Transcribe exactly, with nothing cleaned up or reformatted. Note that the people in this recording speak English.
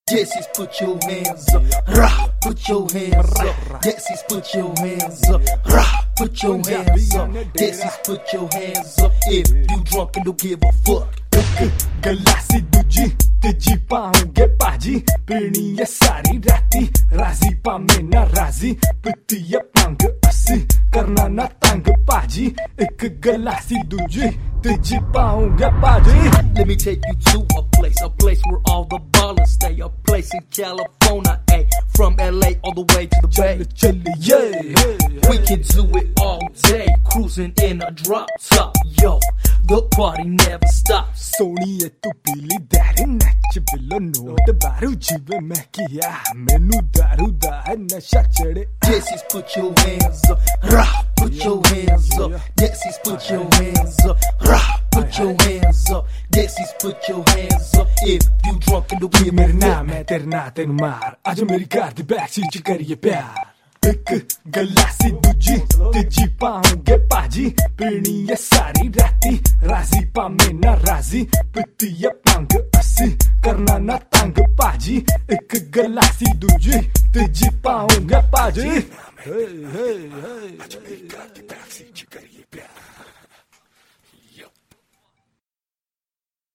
Jessies, put your hands up. Rah, put your hands up. Jessies, put your hands up. Rah, put your hands up. Jessies, put your hands up. If you drunk and don't give a fuck. गलासी दूजी तेजी पाऊंगे पाजी पीनी ये सारी राती राजी पामे ना राजी पिती ये पंग असी करना ना तंग पाजी एक गलासी दूजी तेजी पाऊंगे पाजी. Let me take you to a place, a place where all the ballers stay, a place in California, ay, from L A all the way to the Bay. Chilly, yeah, we can do it all day, cruising in a drop top, yo. The party never stops. Sony e tu pili dari nach bilo note baru jive mein kiya menu daru da hai nasha chade. Jessies, put your hands up. Rah, put your hands up. Jessies, put your hands up. Rah, put your hands up. Jessies, put your hands up. If you drunk and don't give a fuck. मेरा नाम है तेरा नाम तेनु मार आज मेरी car दी back seat च करिए प्यार. एक गलासी दूजी तेजी पाऊंगे पाजी पीनी ये सारी राती राजी पामे ना राजी पिती ये पंग असी करना ना तंग पाजी एक गलासी दूजी तेजी पाऊंगे पाजी.